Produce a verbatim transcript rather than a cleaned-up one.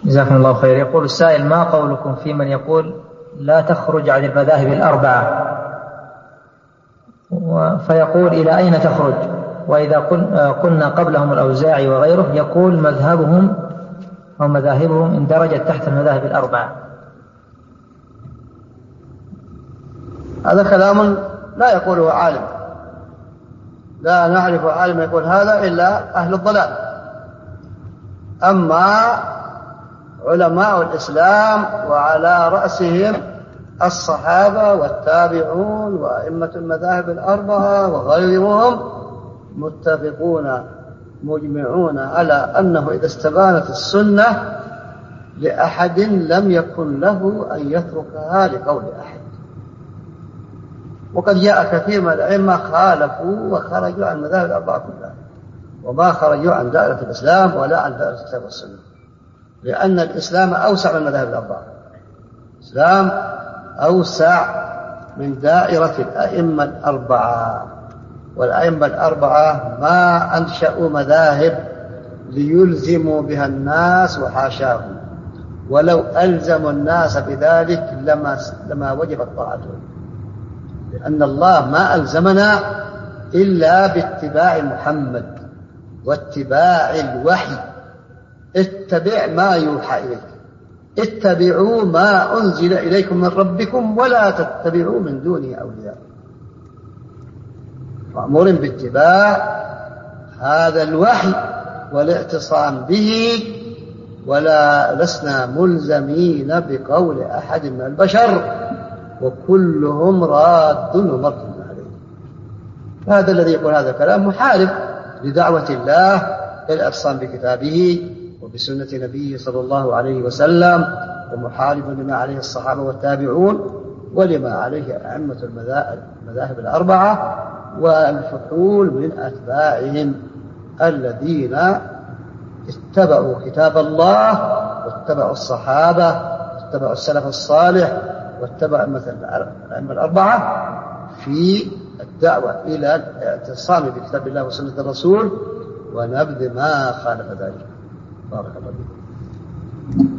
جزاكم الله خير. يقول السائل: ما قولكم في من يقول لا تخرج عن المذاهب الأربعة، فيقول إلى أين تخرج؟ وإذا قلنا قبلهم الأوزاعي وغيره يقول مذهبهم أو مذاهبهم اندرجت تحت المذاهب الأربعة. هذا كلام لا يقوله عالم، لا نعرف عالم يقول هذا إلا أهل الضلال. أما علماء الإسلام وعلى رأسهم الصحابة والتابعون وأئمة المذاهب الأربعة وغيرهم متفقون مجمعون على أنه إذا استبانت السنة لأحد لم يكن له أن يتركها لقول أحد. وقد جاء كثير من الأئمة خالفوا وخرجوا عن المذاهب الأربعة كلها، وما خرجوا عن دائرة الإسلام ولا عن دائرة الكتاب والسنة، لأن الإسلام أوسع من المذاهب الأربعة. الإسلام أوسع من دائرة الأئمة الأربعة، والأئمة الأربعة ما أنشأوا مذاهب ليلزموا بها الناس وحاشاهم، ولو ألزموا الناس بذلك لما, لما وجبت طاعتهم، لأن الله ما ألزمنا إلا باتباع محمد واتباع الوحي. اتبع ما يوحى إليك، اتبعوا ما أنزل إليكم من ربكم ولا تتبعوا من دونه أولياء. مأمور باتباع هذا الوحي والاعتصام به، ولا لسنا ملزمين بقول أحد من البشر، وكلهم راد ومرد عليه. هذا الذي يقول هذا الكلام محارب لدعوة الله الاعتصام بكتابه وبسنة نبيه صلى الله عليه وسلم، ومحارب لما عليه الصحابة والتابعون ولما عليه أئمة المذاهب الأربعة والفحول من أتباعهم الذين اتبعوا كتاب الله واتبعوا الصحابة واتبعوا السلف الصالح واتبعوا الأئمة الأربعة في الدعوة إلى الاعتصام بكتاب الله وسنة الرسول ونبذ ما خالف ذلك. بارك الله فيكم.